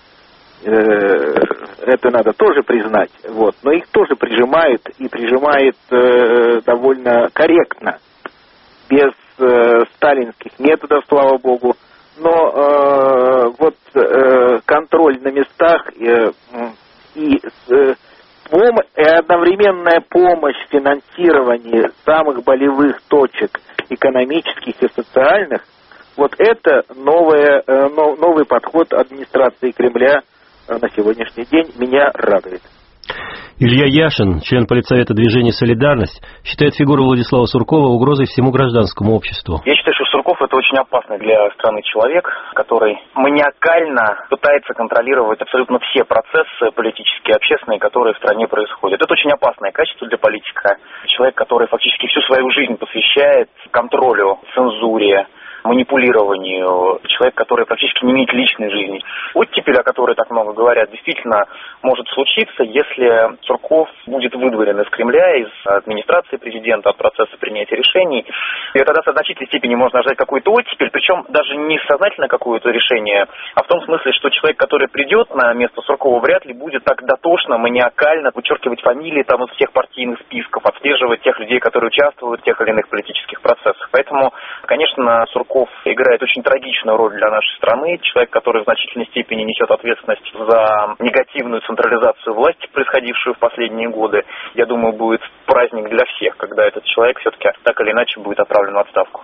Это надо тоже признать, вот, но их тоже прижимают, и прижимают э, довольно корректно, без э, сталинских методов, слава богу, но э, вот э, контроль на местах э, и, э, пом- и одновременная помощь в финансировании самых болевых точек экономических и социальных, вот это новое, э, но, новый подход администрации Кремля на сегодняшний день меня радует. Илья Яшин, член политсовета движения «Солидарность», считает фигуру Владислава Суркова угрозой всему гражданскому обществу. Я считаю, что Сурков – это очень опасный для страны человек, который маниакально пытается контролировать абсолютно все процессы политические, общественные, которые в стране происходят. Это очень опасное качество для политика. Человек, который фактически всю свою жизнь посвящает контролю, цензуре, манипулированию, человек, который практически не имеет личной жизни. Оттепель, о которой так много говорят, действительно может случиться, если Сурков будет выдворен из Кремля, из администрации президента, от процесса принятия решений. И тогда в значительной степени можно ждать какую-то оттепель, причем даже не сознательно какое-то решение, а в том смысле, что человек, который придет на место Суркова, вряд ли будет так дотошно, маниакально вычеркивать фамилии там из всех партийных списков, отслеживать тех людей, которые участвуют в тех или иных политических процессах. Поэтому, конечно, Сурков играет очень трагичную роль для нашей страны. Человек, который в значительной степени несет ответственность за негативную централизацию власти, происходившую в последние годы. Я думаю, будет праздник для всех, когда этот человек все-таки так или иначе будет отправлен в отставку.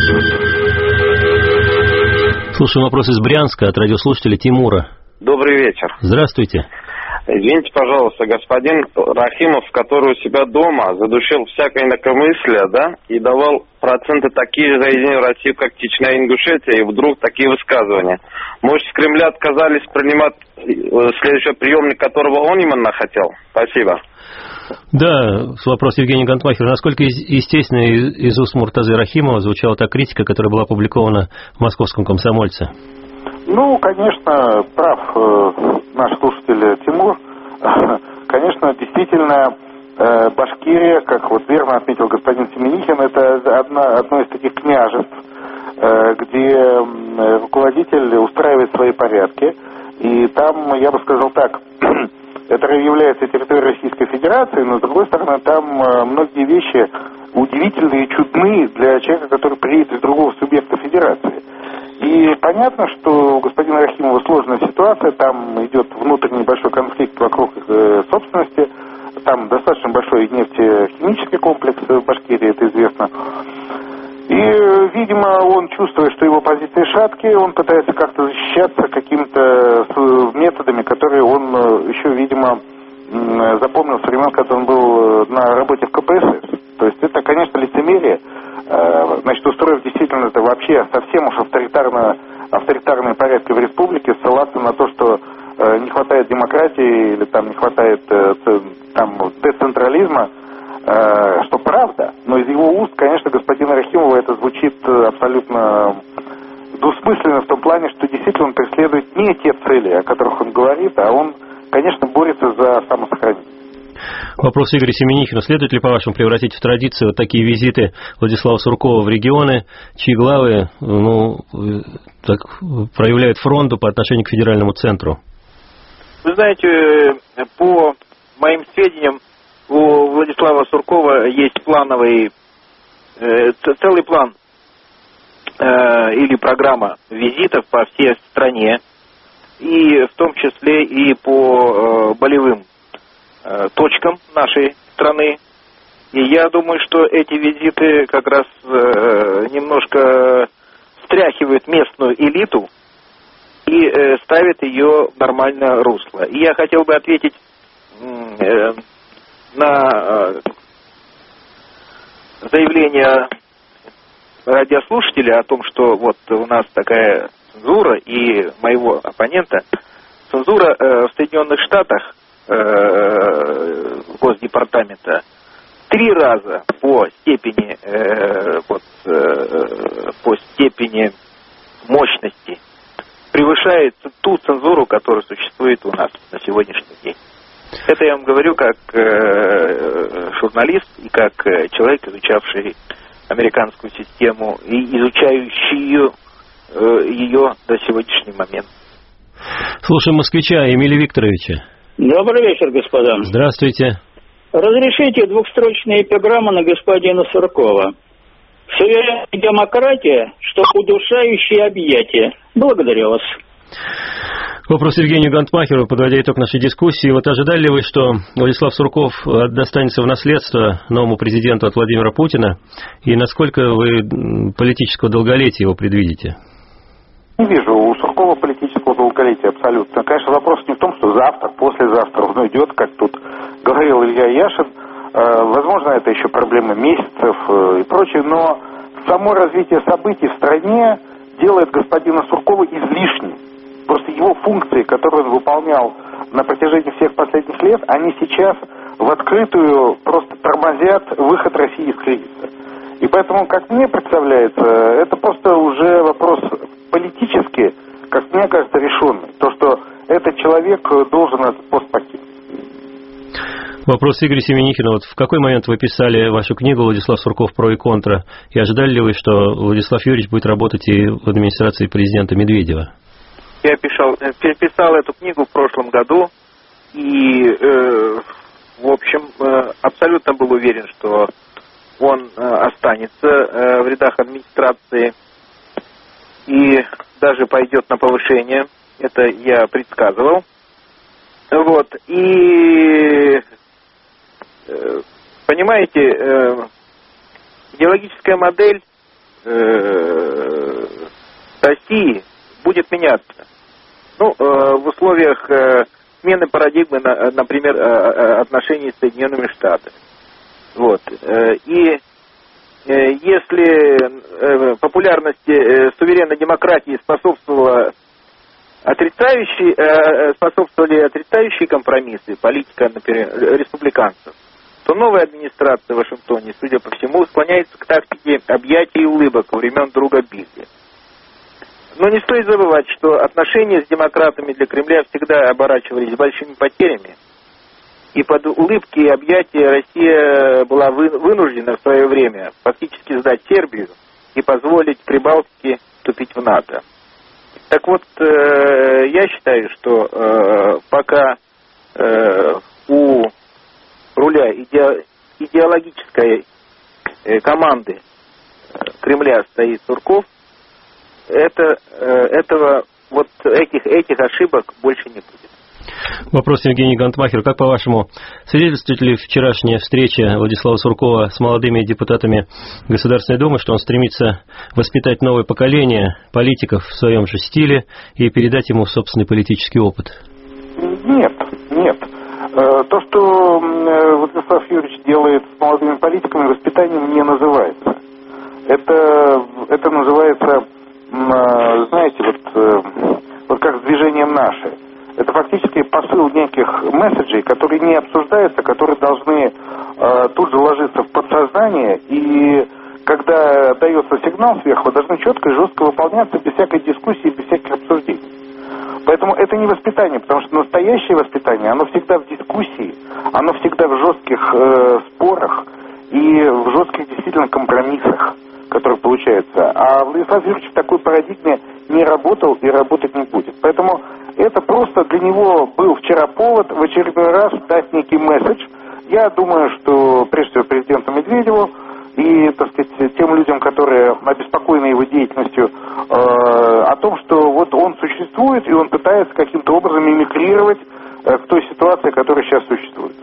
Слушаем вопрос из Брянска от радиослушателя Тимура. Добрый вечер. Здравствуйте. Извините, пожалуйста, господин Рахимов, который у себя дома задушил всякое инакомыслие, да, и давал проценты такие же за Единую Россию, как Чечня и Ингушетия, и вдруг такие высказывания. Может, с Кремля отказались принимать следующий приемник, которого он именно хотел? Спасибо. Да, вопрос Евгения Гантмахера. Насколько естественно из уст Муртазы Рахимова звучала та критика, которая была опубликована в «Московском комсомольце»? Ну, конечно, прав э, наш слушатель Тимур. Конечно, действительно, э, Башкирия, как вот верно отметил господин Семенихин, это одна, одно из таких княжеств, э, где э, руководитель устраивает свои порядки. И там, я бы сказал так, это является территорией Российской Федерации, но, с другой стороны, там э, многие вещи удивительные и чудные для человека, который приедет из другого субъекта Федерации. И понятно, что у господина Рахимова сложная ситуация, там идет внутренний большой конфликт вокруг э, собственности, там достаточно большой нефти что его позиции шаткие, он пытается как-то защищаться какими-то методами, которые он еще, видимо, запомнил с времен, когда он был на работе в ка пэ эс эс. То есть это, конечно, лицемерие. Значит, устроив действительно это вообще совсем уж авторитарно, авторитарные порядки в республике, ссылаться на то, что не хватает демократии или там не хватает там, децентрализма, что правда, но из его уст, конечно, господина Рахимова это звучит абсолютно двусмысленно в том плане, что действительно он преследует не те цели, о которых он говорит, а он, конечно, борется за самосохранение. Вопрос Игоря Семенихина. Следует ли, по-вашему, превратить в традицию вот такие визиты Владислава Суркова в регионы, чьи главы ну, так, проявляют фронту по отношению к федеральному центру? Вы знаете, по моим сведениям, у Владислава Суркова есть плановый, э, целый план э, или программа визитов по всей стране, и в том числе и по э, болевым э, точкам нашей страны. И я думаю, что эти визиты как раз э, немножко встряхивают местную элиту и э, ставят ее в нормальное русло. И я хотел бы ответить э, на заявление радиослушателя о том, что вот у нас такая цензура, и моего оппонента. Цензура э, в Соединенных Штатах э, Госдепартамента три раза по степени э, вот, э, по степени мощности превышает ту цензуру, которая существует у нас на сегодняшний день. Это я вам говорю как э, журналист и как э, человек, изучавший американскую систему и изучающий ее, э, ее до сегодняшний момент. Слушаем москвича Эмилия Викторовича. Добрый вечер, господа. Здравствуйте. Разрешите двухстрочная эпиграмма на господина Суркова. Суверенная демократия, что удушающее объятие. Благодарю вас. Вопрос Евгению Гантмахеру, подводя итог нашей дискуссии. Вот ожидали ли вы, что Владислав Сурков достанется в наследство новому президенту от Владимира Путина? И насколько вы политического долголетия его предвидите? Не вижу у Суркова политического долголетия абсолютно. Конечно, вопрос не в том, что завтра, послезавтра он уйдет, как тут говорил Илья Яшин. Возможно, это еще проблема месяцев и прочее, но само развитие событий в стране делает господина Суркова излишним. Просто его функции, которые он выполнял на протяжении всех последних лет, они сейчас в открытую просто тормозят выход России из кризиса. И поэтому, как мне представляется, это просто уже вопрос политически, как мне кажется, решенный. То, что этот человек должен этот пост покинуть. Вопрос Игоря Семенихина. Вот в какой момент вы писали вашу книгу «Владислав Сурков. Про и контра»? И ожидали ли вы, что Владислав Юрьевич будет работать и в администрации президента Медведева? Я писал, писал эту книгу в прошлом году и, э, в общем, э, абсолютно был уверен, что он э, останется э, в рядах администрации и даже пойдет на повышение. Это я предсказывал. Вот. И, э, понимаете, э, идеологическая модель э, России будет меняться. Ну, э, в условиях э, смены парадигмы, на, например, э, отношений с Соединенными Штатами. Вот. Э, и э, если э, популярности э, суверенной демократии способствовала отрицающие, э, способствовали отрицающие компромиссы, политика, например, республиканцев, то новая администрация в Вашингтоне, судя по всему, склоняется к тактике объятий и улыбок во времен друга Билли. Но не стоит забывать, что отношения с демократами для Кремля всегда оборачивались большими потерями. И под улыбки и объятия Россия была вынуждена в свое время фактически сдать Сербию и позволить Прибалтике вступить в НАТО. Так вот, э, я считаю, что э, пока э, у руля иде, идеологической э, команды Кремля стоит Сурков, это, этого, вот этих, этих ошибок больше не будет. Вопрос Евгению Гантмахеру. Как, по-вашему, свидетельствует ли вчерашняя встреча Владислава Суркова с молодыми депутатами Государственной Думы, что он стремится воспитать новое поколение политиков в своем же стиле и передать ему собственный политический опыт? Нет, нет. То, что Владислав Юрьевич делает с молодыми политиками, воспитанием не называется. Это, это называется, знаете, вот, вот как с движением «Наше». Это фактически посыл неких месседжей, которые не обсуждаются, которые должны э, тут же ложиться в подсознание, и когда дается сигнал сверху, должны четко и жестко выполняться без всякой дискуссии, без всяких обсуждений. Поэтому это не воспитание, потому что настоящее воспитание, оно всегда в дискуссии, оно всегда в жестких э, спорах и в жестких действительно компромиссах, которые получаются. А Владислав Юрьевич в такой парадигме не работал и работать не будет. Поэтому это просто для него был вчера повод в очередной раз дать некий месседж. Я думаю, что прежде всего президенту Медведеву и, так сказать, тем людям, которые обеспокоены его деятельностью, э, о том, что вот он существует и он пытается каким-то образом мимикрировать э, к той ситуации, которая сейчас существует.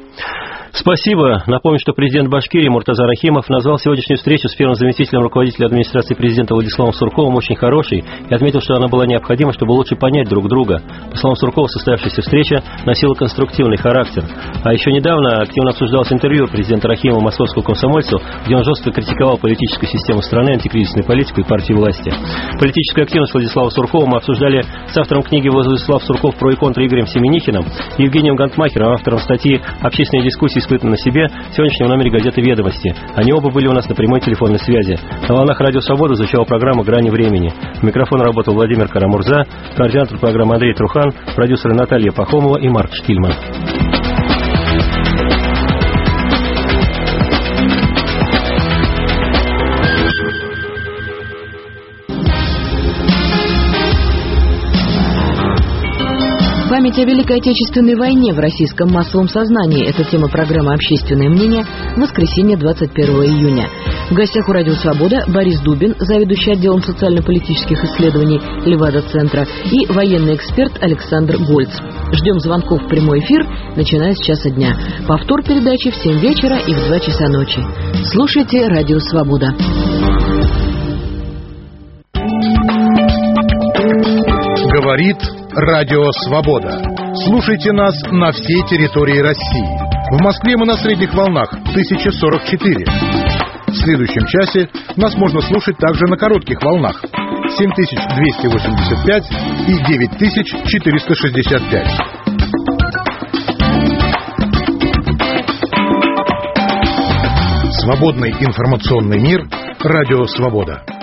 Спасибо. Напомню, что президент Башкирии Муртаза Рахимов назвал сегодняшнюю встречу с первым заместителем руководителя администрации президента Владиславом Сурковым очень хорошей и отметил, что она была необходима, чтобы лучше понять друг друга. По словам Суркова, состоявшаяся встреча носила конструктивный характер. А еще недавно активно обсуждалось интервью президента Рахимова московскому комсомольцу, где он жестко критиковал политическую систему страны, антикризисную политику и партию власти. Политическую активность Владислава Суркова мы обсуждали с автором книги «Владислав Сурков. Про и контра» Игорем Семенихиным и Евгением Гантмахером, автором статьи «Общественные дискуссии испытаны на себе» в сегодняшнем номере газеты «Ведомости». Они оба были у нас на прямой телефонной связи. На волнах Радио Свобода звучала программа «Грани времени». У микрофона работал Владимир Карамурза, координатор программы Андрей Трухан, продюсеры Наталья Пахомова и Марк Штильман. Память о Великой Отечественной войне в российском массовом сознании – это тема программы «Общественное мнение» в воскресенье двадцать первого июня. В гостях у Радио Свобода Борис Дубин, заведующий отделом социально-политических исследований Левада-центра, и военный эксперт Александр Гольц. Ждем звонков в прямой эфир, начиная с часа дня. Повтор передачи в семь вечера и в два часа ночи. Слушайте Радио Свобода. Говорит Радио Свобода. Слушайте нас на всей территории России. В Москве мы на средних волнах тысяча сорок четыре. В следующем часе нас можно слушать также на коротких волнах семь тысяч двести восемьдесят пять и девять тысяч четыреста шестьдесят пять. Свободный информационный мир. Радио Свобода.